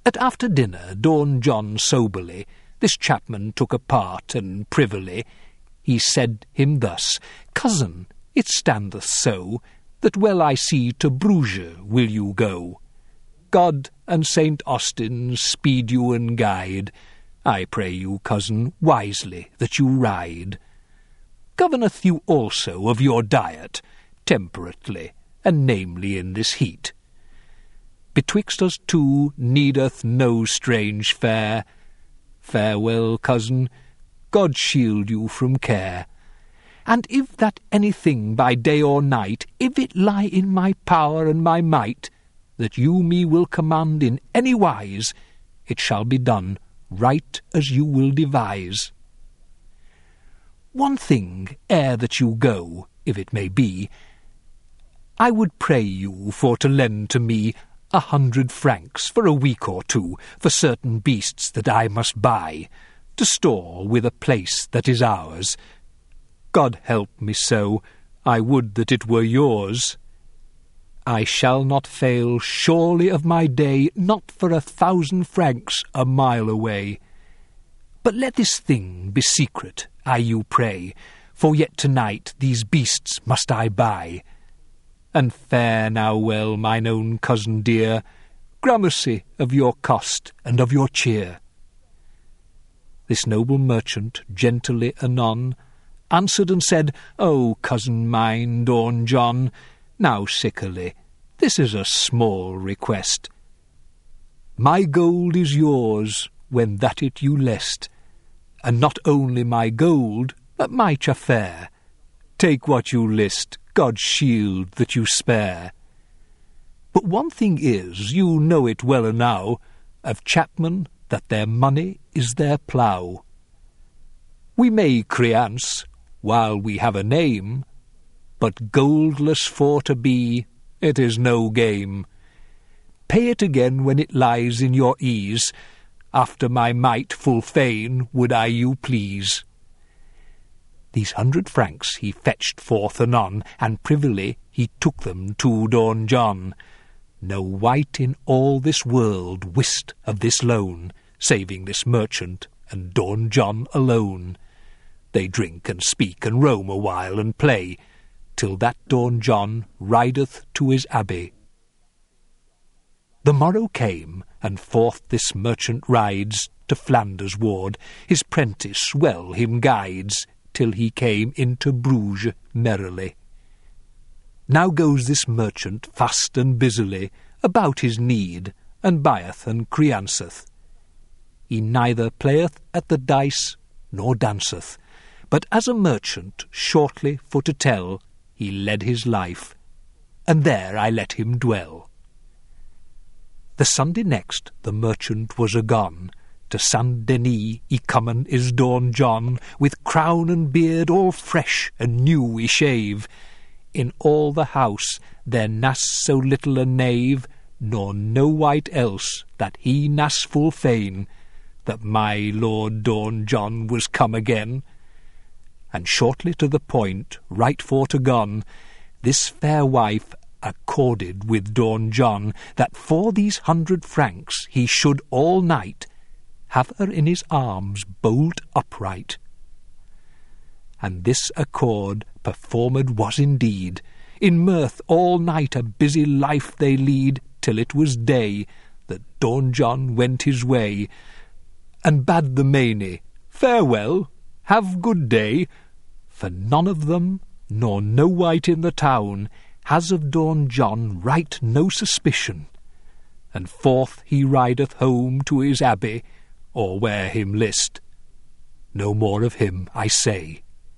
At after dinner, Don John soberly this chapman took apart, and privily he said him thus, "Cousin, it standeth so, that well I see to Bruges will you go. God and Saint Austin speed you and guide. I pray you, cousin, wisely that you ride. Governeth you also of your diet, temperately, and namely in this heat. Betwixt us two needeth no strange fare. Farewell, cousin, God shield you from care. And if that anything by day or night, if it lie in my power and my might, that you me will command in any wise, it shall be done right as you will devise. One thing, ere that you go, if it may be, I would pray you for to lend to me 100 francs for a week or two, for certain beasts that I must buy, to store with a place that is ours. God help me so, I would that it were yours. I shall not fail surely of my day, not for 1,000 francs a mile away. But let this thing be secret, I you pray, for yet to-night these beasts must I buy. And fare now well, mine own cousin dear, gramercy of your cost and of your cheer." This noble merchant gentilly anon answered and said, "O cousin mine, Don John, now sickerly, this is a small request. My gold is yours, when that it you list, and not only my gold, but my chaffair. Take what you list, God shield that you spare. But one thing is, you know it well enow, of chapmen, that their money is their plough. We may creance, while we have a name, but goldless for to be, it is no game. Pay it again when it lies in your ease, after my might full fain would I you please." These 100 francs he fetched forth anon, and privily he took them to Don John. No wight in all this world wist of this loan, saving this merchant and Don John alone. They drink and speak and roam a while and play, till that Don John rideth to his abbey. The morrow came, and forth this merchant rides to Flanders ward, his prentice well him guides, till he came into Bruges merrily. Now goes this merchant fast and busily about his need, and buyeth and creanceth. He neither playeth at the dice nor danceth, but as a merchant, shortly for to tell, he led his life, and there I let him dwell. The Sunday next the merchant was agone, to Saint Denis he comen is Don John, with crown and beard all fresh and new he shave. In all the house there nass so little a knave, nor no wight else that he nass full fain, that my Lord Don John was come again. And shortly to the point, right for to gone, this fair wife accorded with Don John, that for these 100 francs he should all night have her in his arms bolt upright. And this accord performed was indeed. In mirth all night a busy life they lead, till it was day that Don John went his way, and bade the mainy, "Farewell, have good day," for none of them, nor no wight in the town, has of Don John right no suspicion. And forth he rideth home to his abbey, or where him list. No more of him, I say.